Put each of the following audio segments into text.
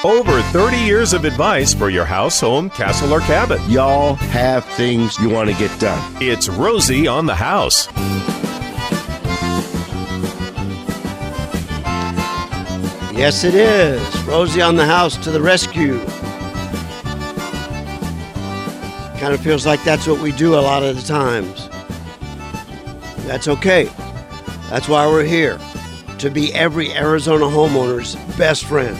Over 30 years of advice for your house, home, castle, or cabin. Y'all have things you want to get done. It's Rosie on the House. Yes, it is. Rosie on the House to the rescue. Kind of feels like that's what we do a lot of the times. That's okay. That's why we're here, to be every Arizona homeowner's best friend.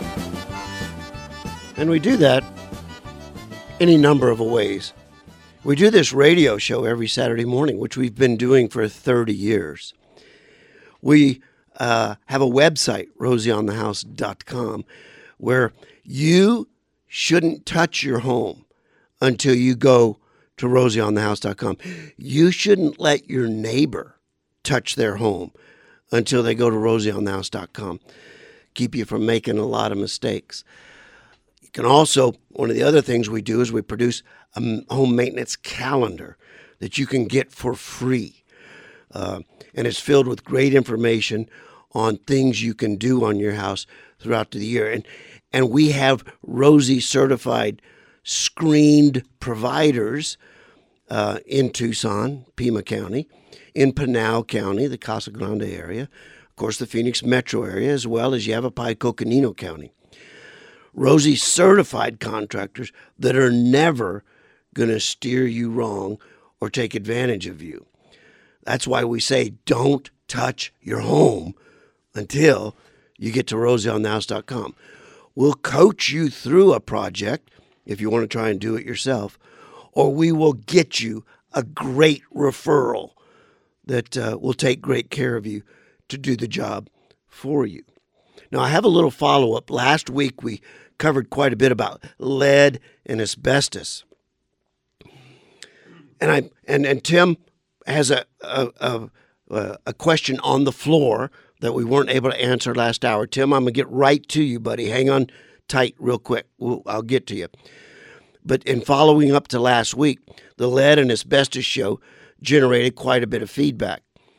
And we do that any number of ways. We do this radio show every Saturday morning, which we've been doing for 30 years. We have a website, rosieonthehouse.com, where you shouldn't touch your home until you go to rosieonthehouse.com. You shouldn't let your neighbor touch their home until they go to rosieonthehouse.com. Keep you from making a lot of mistakes. You can also, one of the other things we do is we produce a home maintenance calendar that you can get for free. And it's filled with great information on things you can do on your house throughout the year. And we have Rosie certified screened providers in Tucson, Pima County, in Pinal County, the Casa Grande area, of course the Phoenix metro area, as well as Yavapai, Coconino County. Rosie certified contractors that are never going to steer you wrong or take advantage of you. That's why we say don't touch your home until you get to rosieonthehouse.com. We'll coach you through a project if you want to try and do it yourself, or we will get you a great referral that will take great care of you to do the job for you. Now, I have a little follow-up. Last week, we covered quite a bit about lead and asbestos. And Tim has a question on the floor that we weren't able to answer last hour. Tim, I'm going to get right to you, buddy. Hang on tight real quick. I'll get to you. But in following up to last week, the lead and asbestos show generated quite a bit of feedback.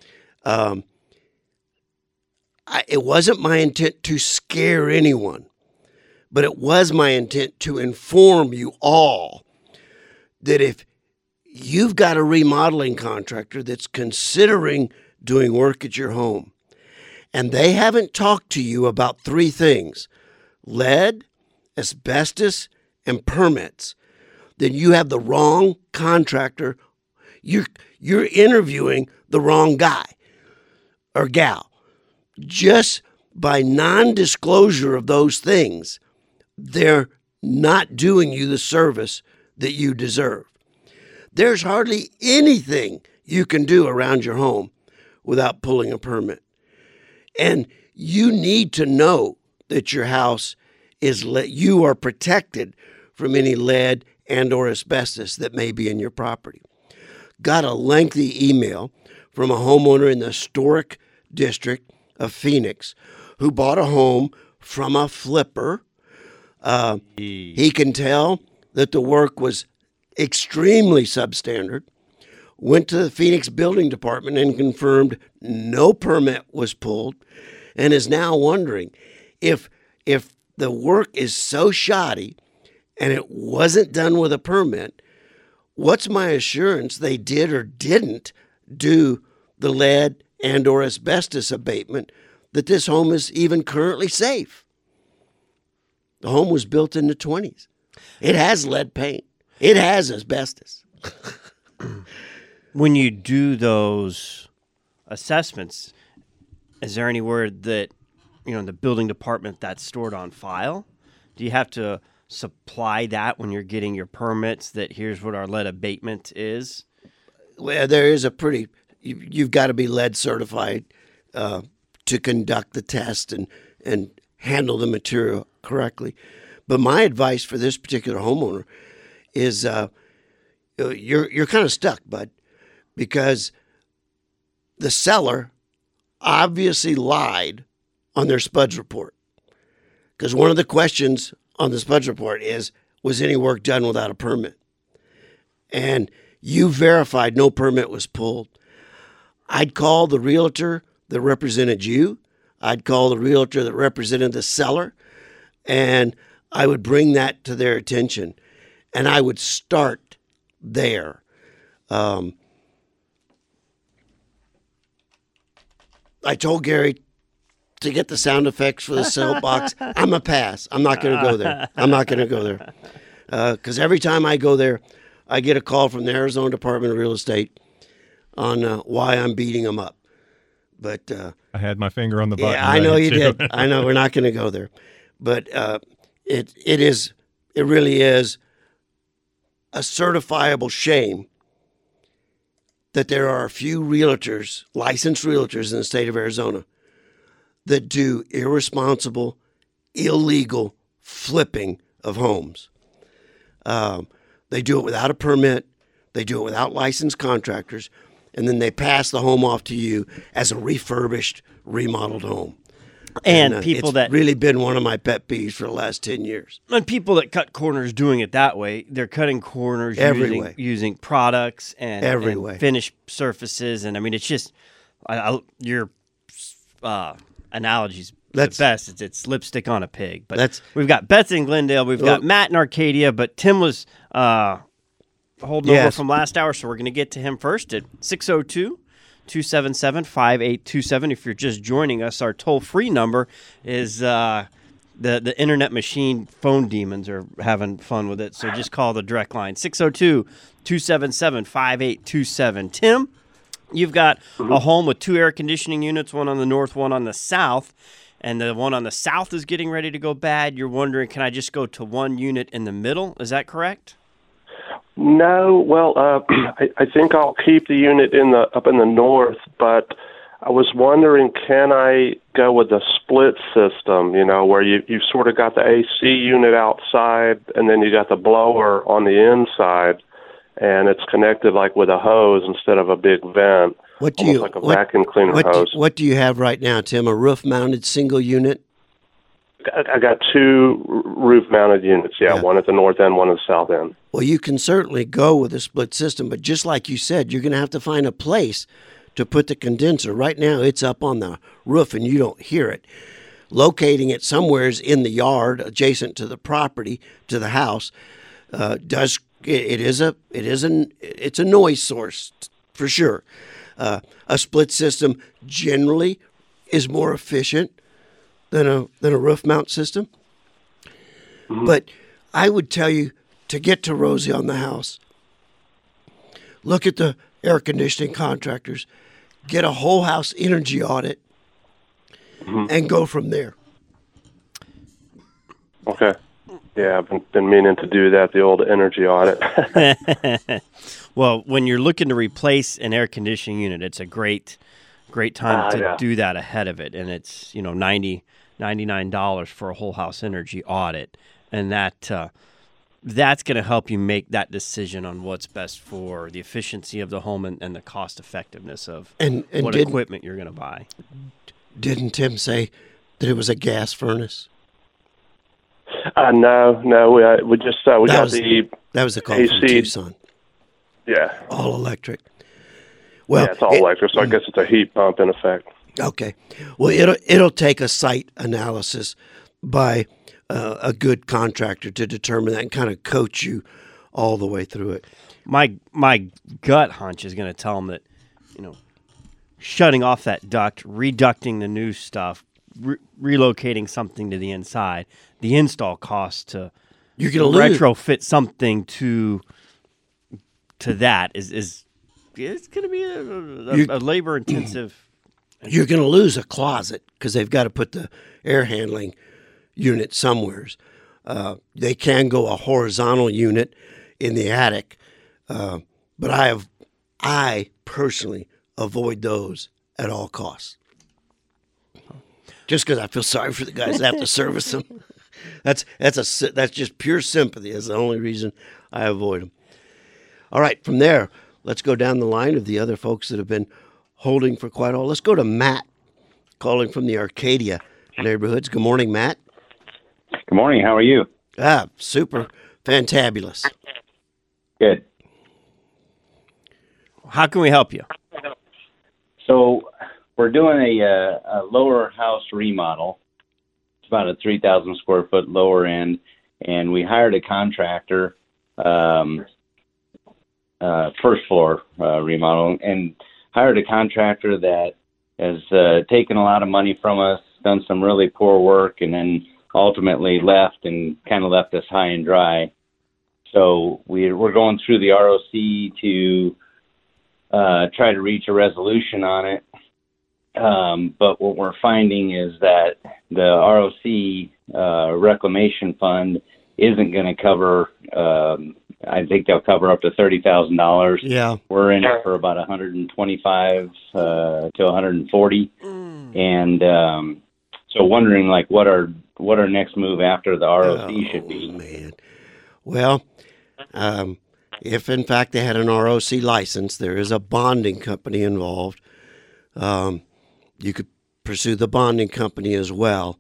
It wasn't my intent to scare anyone, but it was my intent to inform you all that if you've got a remodeling contractor that's considering doing work at your home, and they haven't talked to you about three things: lead, asbestos, and permits, then you have the wrong contractor. You're interviewing the wrong guy or gal. Just by non-disclosure of those things, they're not doing you the service that you deserve. There's hardly anything you can do around your home without pulling a permit. And you need to know that your house you are protected from any lead and or asbestos that may be in your property. Got a lengthy email from a homeowner in the historic district of Phoenix who bought a home from a flipper. He can tell that the work was extremely substandard, went to the Phoenix Building Department and confirmed no permit was pulled, and is now wondering if the work is so shoddy and it wasn't done with a permit, what's my assurance they did or didn't do the lead and or asbestos abatement that this home is even currently safe? The home was built in the 20s. It has lead paint. It has asbestos. When you do those assessments, is there any word that, the building department that's stored on file? Do you have to supply that when you're getting your permits, that here's what our lead abatement is? Well, there is you've got to be lead certified to conduct the test and handle the material correctly. But my advice for this particular homeowner is you're kind of stuck, bud, because the seller obviously lied on their SPUDS report. Because one of the questions on the SPUDS report is, was any work done without a permit? And you verified no permit was pulled. I'd call the realtor that represented you. I'd call the realtor that represented the seller And I would bring that to their attention, and I would start there. I told Gary to get the sound effects for the soapbox. I'm a pass. I'm not going to go there. I'm not going to go there. Because every time I go there, I get a call from the Arizona Department of Real Estate on why I'm beating them up. But I had my finger on the button. yeah, I know you did. I know we're not going to go there. But it really is a certifiable shame that there are a few realtors, licensed realtors in the state of Arizona, that do irresponsible, illegal flipping of homes. They do it without a permit. They do it without licensed contractors. And then they pass the home off to you as a refurbished, remodeled home. And people it's that really been one of my pet peeves for the last 10 years. And people that cut corners doing it that way, they're cutting corners Every way. using products and, Every and way. finished surfaces. And I mean, it's just your analogy's the best. It's lipstick on a pig. But we've got Betsy in Glendale. We've got Matt in Arcadia. But Tim was holding over from last hour, so we're going to get to him first at 602-277-5827. If you're just joining us, our toll-free number is the internet machine phone demons are having fun with it, so just call the direct line, 602-277-5827. Tim, you've got a home with 2 air conditioning units, one on the north, one on the south, and the one on the south is getting ready to go bad. You're wondering, can I just go to one unit in the middle? Is that correct? No, well, I think I'll keep the unit up in the north, but I was wondering, can I go with a split system, where you sort of got the AC unit outside and then you got the blower on the inside, and it's connected like with a hose instead of a big vent, like a vacuum cleaner hose. What do you have right now, Tim? A roof-mounted single unit? I got 2 roof-mounted units, yeah, one at the north end, one at the south end. Well, you can certainly go with a split system, but just like you said, you're going to have to find a place to put the condenser. Right now, it's up on the roof, and you don't hear it. Locating it somewheres in the yard, adjacent to the property, to the house, it's a noise source for sure. A split system generally is more efficient than a roof mount system. Mm-hmm. But I would tell you to get to Rosie on the house, look at the air conditioning contractors, get a whole house energy audit, and go from there. Okay. Yeah, I've been meaning to do that, the old energy audit. Well, when you're looking to replace an air conditioning unit, it's a great time to do that ahead of it. And it's, $99 for a whole house energy audit. And that's going to help you make that decision on what's best for the efficiency of the home and the cost effectiveness of what equipment you're going to buy. Didn't Tim say that it was a gas furnace? No, we just that was the call AC. From Tucson. Yeah, all electric. Well, yeah, it's all electric, so I guess it's a heat pump in effect. Okay, well, it'll take a site analysis by a good contractor to determine that and kind of coach you all the way through it. My gut hunch is going to tell them that, shutting off that duct, reducting the new stuff, relocating something to the inside, the install cost to retrofit something to that is it's going to be a labor intensive. You're going to lose a closet because they've got to put the air handling unit somewheres. They can go a horizontal unit in the attic, but I personally avoid those at all costs. Just because I feel sorry for the guys that have to service them. That's just pure sympathy. That's the only reason I avoid them. All right, from there, let's go down the line of the other folks that have been holding for quite a while. Let's go to Matt, calling from the Arcadia neighborhoods. Good morning, Matt. Good morning. How are you? Super fantabulous. Good. How can we help you? So we're doing a lower house remodel. It's about a 3,000 square foot lower end, and we hired a contractor, first floor remodel, and hired a contractor that has taken a lot of money from us, done some really poor work, and then ultimately left and kind of left us high and dry. So we're going through the ROC to try to reach a resolution on it. But what we're finding is that the ROC reclamation fund isn't going to cover, I think they'll cover up to $30,000. Yeah. We're in it for about 125 to 140. And so wondering like what our next move after the ROC should be. Man. Well, if in fact they had an ROC license, there is a bonding company involved. You could pursue the bonding company as well.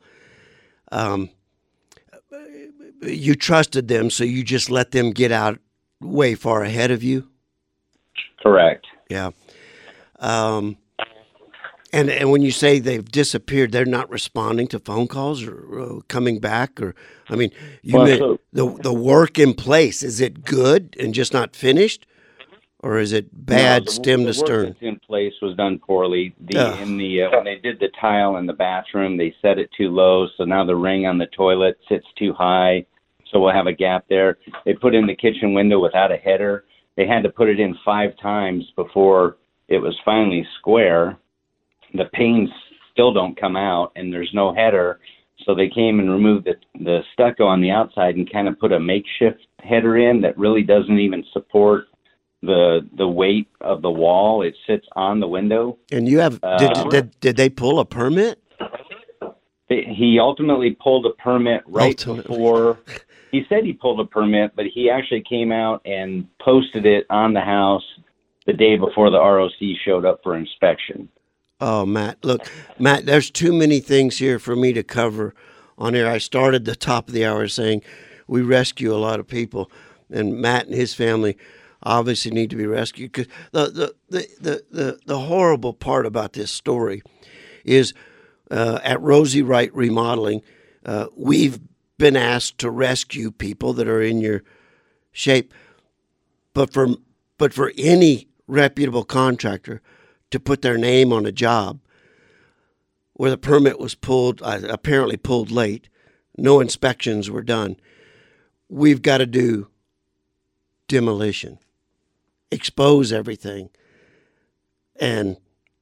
You trusted them, so you just let them get out way far ahead of you? Correct. Yeah. And when you say they've disappeared, they're not responding to phone calls or coming back? Or, I mean, the work in place, is it good and just not finished? Or is it bad stem to stern? The work that's in place was done poorly. When they did the tile in the bathroom, they set it too low, so now the ring on the toilet sits too high, so we'll have a gap there. They put in the kitchen window without a header. They had to put it in 5 times before it was finally square. The panes still don't come out, and there's no header, so they came and removed the stucco on the outside and kind of put a makeshift header in that really doesn't even support the weight of the wall. It sits on the window. And you have did they pull a permit? He ultimately pulled a permit before. He said he pulled a permit, but he actually came out and posted it on the house the day before the ROC showed up for inspection. Oh, Matt, look, Matt, there's too many things here for me to cover on here. I started the top of the hour saying we rescue a lot of people, and Matt and his family obviously need to be rescued. Because the horrible part about this story is at Rosie Wright Remodeling, we've been asked to rescue people that are in your shape, but for any reputable contractor to put their name on a job where the permit was apparently pulled late, no inspections were done, we've got to do demolition, expose everything, and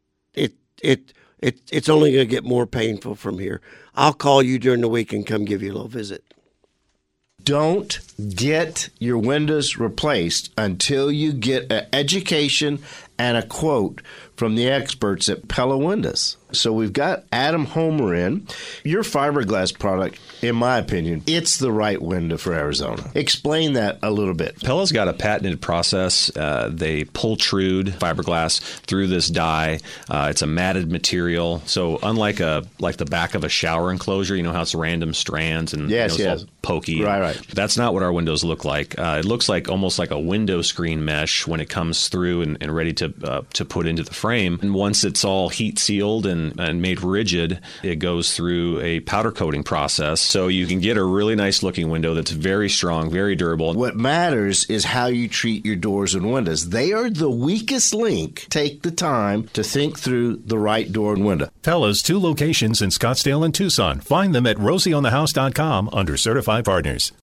it's only going to get more painful from here. I'll call you during the week and come give you a little visit. Don't get your windows replaced until you get an education and a quote from the experts at Pella Windows. So we've got Adam Homer in. Your fiberglass product, in my opinion, it's the right window for Arizona. Explain that a little bit. Pella's got a patented process. They pultrude fiberglass through this dye. It's a matted material. So unlike like the back of a shower enclosure, you know how it's random strands and yes. All pokey. Right. That's not what our windows look like. It looks like almost like a window screen mesh when it comes through and ready to put into the frame. And once it's all heat sealed and made rigid, it goes through a powder coating process. So you can get a really nice looking window that's very strong, very durable. What matters is how you treat your doors and windows. They are the weakest link. Take the time to think through the right door and window. Pella's 2 locations in Scottsdale and Tucson. Find them at rosieonthehouse.com under Certified Partners.